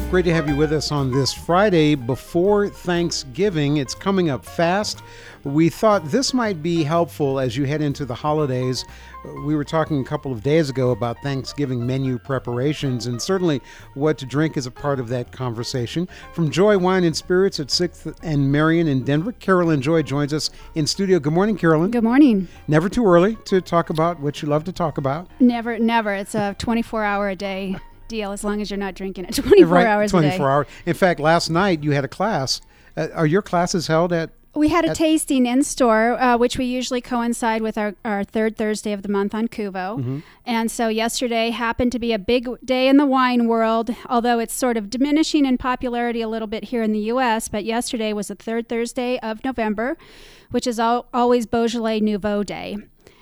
Great to have you with us on this Friday before Thanksgiving. It's coming up fast. We thought this might be helpful as you head into the holidays. We were talking a couple of days ago about Thanksgiving menu preparations, and certainly what to drink is a part of that conversation. From Joy Wine and Spirits at 6th and Marion in Denver, Carolyn Joy joins us in studio. Good morning, Carolyn. Good morning. Never too early to talk about what you love to talk about. Never. It's a 24-hour-a-day deal as long as you're not drinking it 24 hours a day. 24 hours. In fact, last night you had a class. Are your classes held at? We had a tasting in store, which we usually coincide with our third Thursday of the month on Cuvo. Mm-hmm. And so yesterday happened to be a big day in the wine world, although it's sort of diminishing in popularity a little bit here in the U.S. But yesterday was the third Thursday of November, which is always Beaujolais Nouveau Day.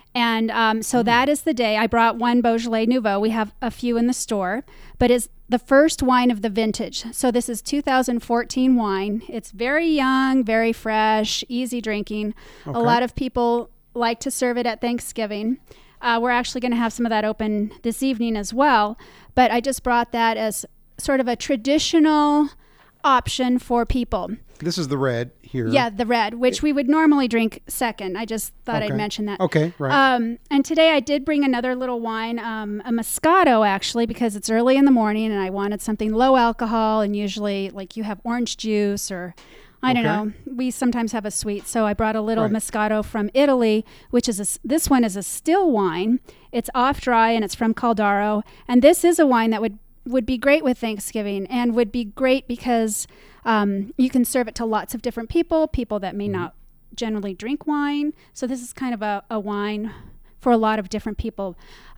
And so that is the day. I brought one Beaujolais Nouveau. We have a few in the store, but it's the first wine of the vintage. So this is 2014 wine. It's very young, very fresh, easy drinking. Okay. A lot of people like to serve it at Thanksgiving. We're actually going to have some of that open this evening as well. But I just brought that as sort of a traditional option for people. This is the red here. Yeah, the red, which we would normally drink second. I just thought I'd mention that. Okay, right. And today I did bring another little wine, a Moscato actually, because it's early in the morning and I wanted something low alcohol, and usually like you have orange juice or I don't know. We sometimes have a sweet. So I brought a little Moscato from Italy, which is this one is a still wine. It's off dry and it's from Caldaro. And this is a wine that would be great with Thanksgiving and would be great because you can serve it to lots of different people that may not generally drink wine. So this is kind of a wine for a lot of different people.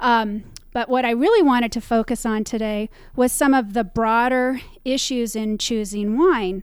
But what I really wanted to focus on today was some of the broader issues in choosing wine.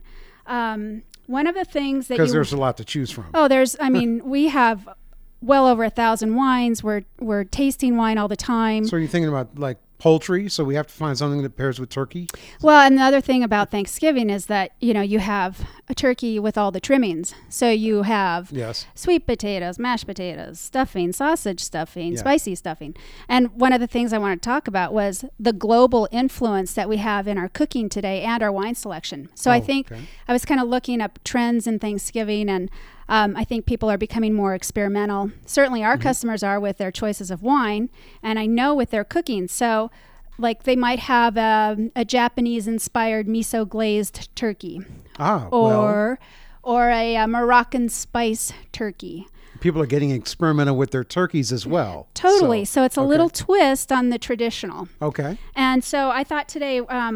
One of the things that because there's a lot to choose from. Oh, we have well over 1,000 wines. We're tasting wine all the time. So are you thinking about like poultry? So we have to find something that pairs with turkey? Well, and the other thing about Thanksgiving is that, you have a turkey with all the trimmings. So you have sweet potatoes, mashed potatoes, stuffing, sausage stuffing, spicy stuffing. And one of the things I wanted to talk about was the global influence that we have in our cooking today and our wine selection. So I was kind of looking up trends in Thanksgiving, and I think people are becoming more experimental. Certainly our customers are with their choices of wine, and I know with their cooking. So like they might have a Japanese-inspired miso-glazed turkey or a Moroccan spice turkey. People are getting experimental with their turkeys as well. Totally. So it's a little twist on the traditional. Okay. And so I thought today,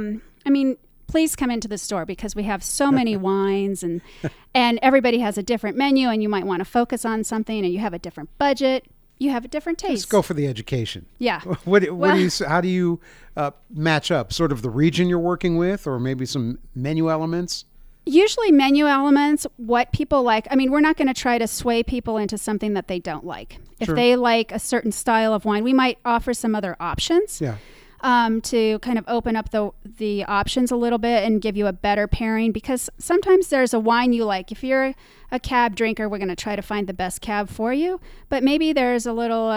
please come into the store because we have so many wines and everybody has a different menu, and you might want to focus on something and you have a different budget. You have a different taste. Let's go for the education. Yeah. How do you match up? Sort of the region you're working with, or maybe some menu elements? Usually menu elements, what people like. We're not going to try to sway people into something that they don't like. If they like a certain style of wine, we might offer some other options. Yeah. To kind of open up the options a little bit and give you a better pairing, because sometimes there's a wine you like. If you're a cab drinker, we're going to try to find the best cab for you, but maybe there's a little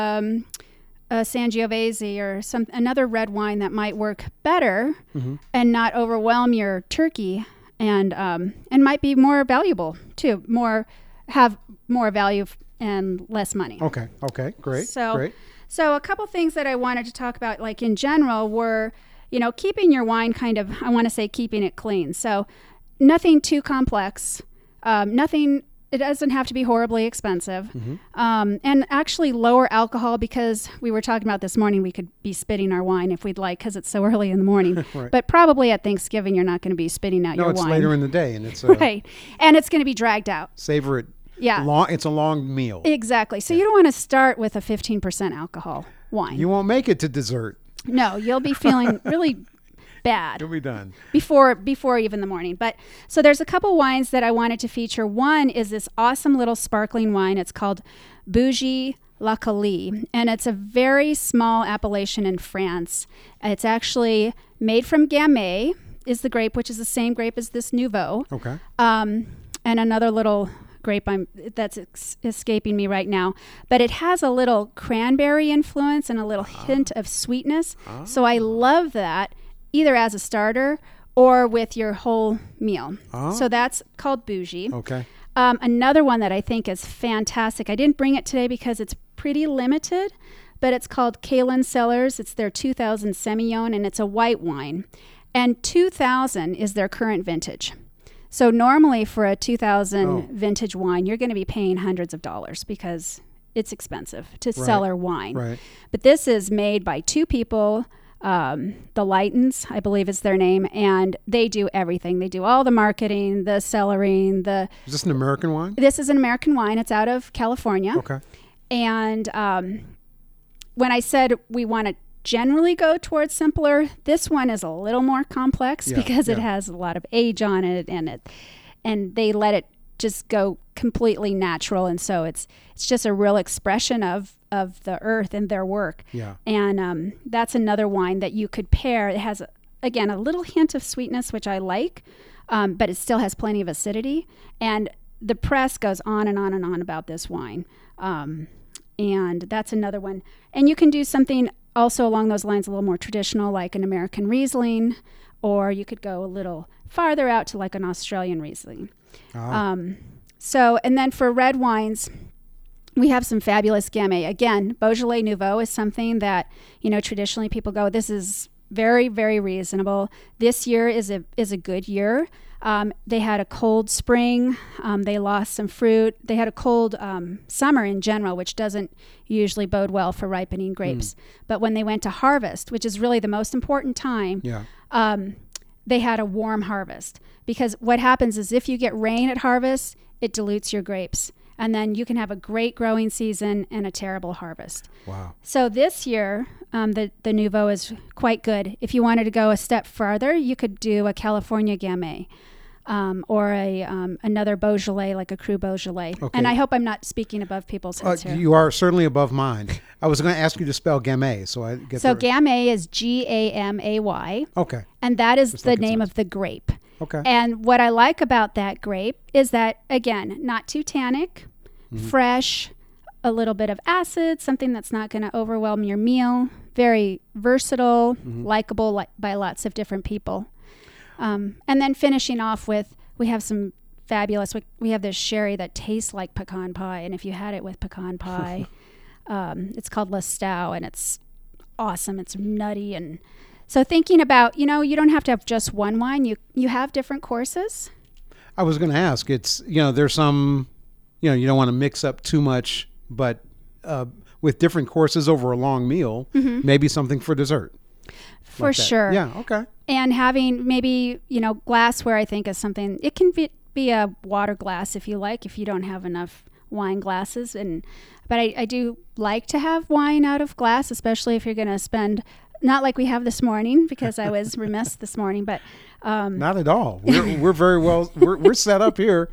Sangiovese or another red wine that might work better and not overwhelm your turkey, and might be more valuable too, have more value and less money. Okay, great. So a couple things that I wanted to talk about, like in general, were, keeping your wine keeping it clean. So nothing too complex, it doesn't have to be horribly expensive. And actually lower alcohol, because we were talking about this morning, we could be spitting our wine if we'd like, because it's so early in the morning. But probably at Thanksgiving, you're not going to be spitting out your wine. No, it's later in the day. And it's right. And it's going to be dragged out. Savor it. Yeah. It's a long meal. Exactly. So you don't want to start with a 15% alcohol wine. You won't make it to dessert. No, you'll be feeling really bad. You'll be done. Before even the morning. But so there's a couple wines that I wanted to feature. One is this awesome little sparkling wine. It's called Bougie La Calie, and it's a very small appellation in France. It's actually made from Gamay, is the grape, which is the same grape as this Nouveau. Okay. And another little grape that's escaping me right now, but it has a little cranberry influence and a little hint of sweetness. So I love that either as a starter or with your whole meal. Oh. So that's called bougie. Okay. Another one that I think is fantastic. I didn't bring it today because it's pretty limited, but it's called Kalen Cellars. It's their 2000 Semillon, and it's a white wine. And 2000 is their current vintage. So normally for a 2000 vintage wine, you're going to be paying hundreds of dollars because it's expensive to cellar wine. Right. But this is made by two people, the Lightons, I believe is their name, and they do everything. They do all the marketing, the cellaring, Is this an American wine? This is an American wine. It's out of California. Okay. And when I said we want to generally go towards simpler, this one is a little more complex because it has a lot of age on it, and they let it just go completely natural, and so it's just a real expression of the earth and their work. Yeah. And that's another wine that you could pair. It has again a little hint of sweetness, which I like, but it still has plenty of acidity. And the press goes on and on and on about this wine, and that's another one. And you can do something also along those lines, a little more traditional, like an American Riesling, or you could go a little farther out to like an Australian Riesling. And then for red wines, we have some fabulous Gamay. Again, Beaujolais Nouveau is something that, traditionally people go, this is very, very reasonable. This year is a good year. They had a cold spring. They lost some fruit. They had a cold summer in general, which doesn't usually bode well for ripening grapes. But when they went to harvest, which is really the most important time, they had a warm harvest. Because what happens is if you get rain at harvest, it dilutes your grapes. And then you can have a great growing season and a terrible harvest. Wow. So this year, the Nouveau is quite good. If you wanted to go a step farther, you could do a California Gamay. Or another Beaujolais, like a Cru Beaujolais. Okay. And I hope I'm not speaking above people's heads here. You are certainly above mine. I was going to ask you to spell Gamay, so I get So Gamay is Gamay. Okay. And that is Just the like it name sounds. of the grape. Okay. And what I like about that grape is that, again, not too tannic, fresh, a little bit of acid, something that's not going to overwhelm your meal, very versatile, likable by lots of different people. And then finishing off with, we have some fabulous, we have this sherry that tastes like pecan pie. And if you had it with pecan pie, it's called Lestau, and it's awesome. It's nutty. And so thinking about, you don't have to have just one wine. You have different courses. I was going to ask, it's, there's some, you don't want to mix up too much, but with different courses over a long meal, maybe something for dessert. For like that. sure. Yeah, okay. And having maybe, glassware, I think, is something, it can be a water glass if you like, if you don't have enough wine glasses. But I do like to have wine out of glass, especially if you're going to spend, not like we have this morning, because I was remiss this morning, but... Not at all. We're very well, we're set up here.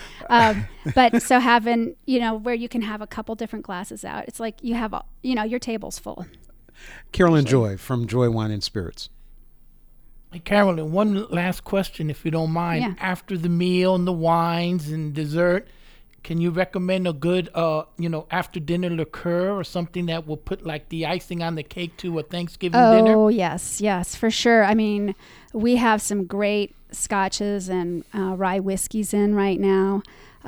But so having, where you can have a couple different glasses out, it's like you have, your table's full. Carolyn Joy from Joy Wine and Spirits. Hey, Carolyn, one last question, if you don't mind. Yeah. After the meal and the wines and dessert, can you recommend a good, after dinner liqueur or something that will put like the icing on the cake to a Thanksgiving dinner? Oh, yes, for sure. I mean, we have some great scotches and rye whiskeys in right now.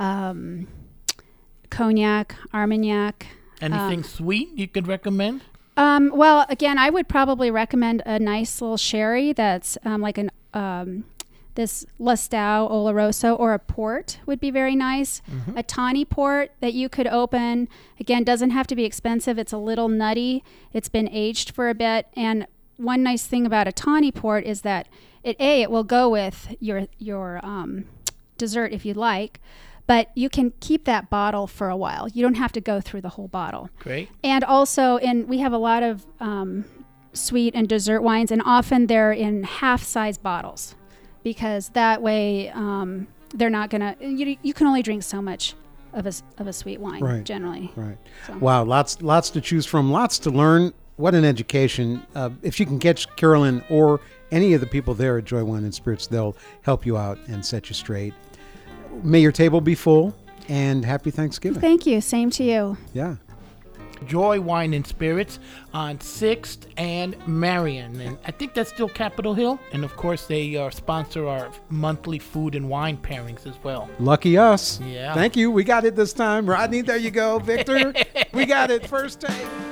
Cognac, Armagnac. Anything sweet you could recommend? Well, again, I would probably recommend a nice little sherry that's like this Lestau Oloroso, or a port would be very nice. A tawny port that you could open. Again, doesn't have to be expensive. It's a little nutty. It's been aged for a bit. And one nice thing about a tawny port is that it will go with your dessert if you'd like. But you can keep that bottle for a while. You don't have to go through the whole bottle. Great. And also, we have a lot of sweet and dessert wines, and often they're in half-size bottles, because that way they're not gonna. You can only drink so much of a sweet wine generally. Right. So. Wow. Lots to choose from. Lots to learn. What an education. If you can catch Carolyn or any of the people there at Joy Wine and Spirits, they'll help you out and set you straight. May your table be full, and happy Thanksgiving. Thank you. Same to you. Yeah. Joy Wine and Spirits on 6th and Marion. And I think that's still Capitol Hill. And of course, they sponsor our monthly food and wine pairings as well. Lucky us. Yeah. Thank you. We got it this time. Rodney, there you go. Victor, we got it. First take.